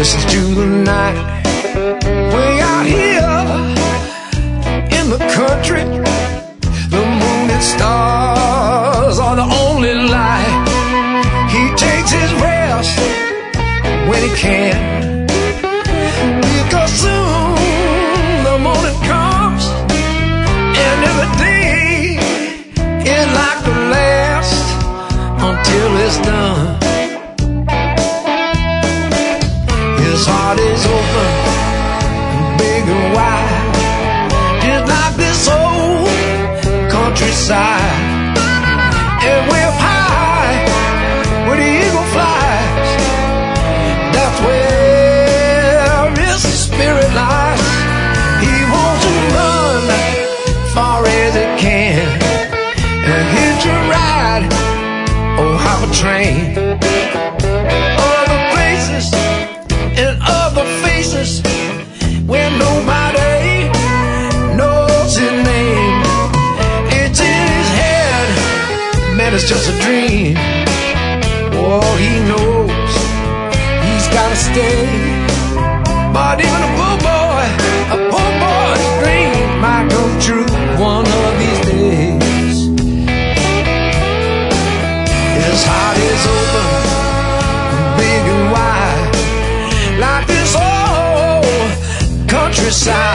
listens to the night. Way out here in the country, the moon and stars are the only light. He takes his rest when he can, because soon the morning comes, and every day is like the last until it's done. His heart is open, big and wide, just like this old countryside. And we're high where the eagle flies, that's where his spirit lies. He wants to run far as he can and hitch a ride or hop a train. Other places and other faces where nobody knows his name. It's in his head, man, it's just a dream. Oh, he knows he's gotta stay, but even a poor boy's dream might come true one of these days. His heart is open, big and wide, like this old countryside.